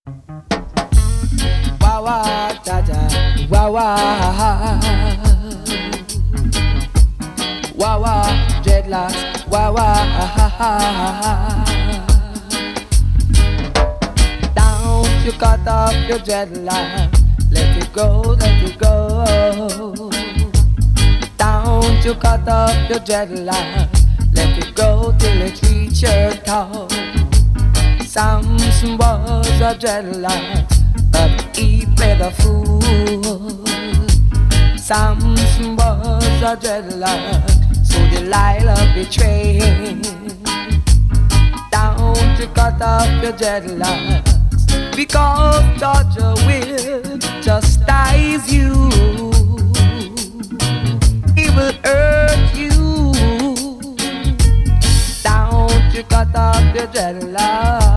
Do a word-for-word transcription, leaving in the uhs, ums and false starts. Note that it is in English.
Wah wah, ja ja, wah wah, wah wah, dreadlocks, wah wah. Don't you cut off your dreadlocks, let it go, let it go. Don't you cut off your dreadlocks, let it go till it reach your toe. Samson was a dreadlock, but he played the fool. Samson was a dreadlock, so Delilah betrayed. Don't you cut off your dreadlocks, because Georgia will chastise you. He will hurt you. Don't you cut off your dreadlocks.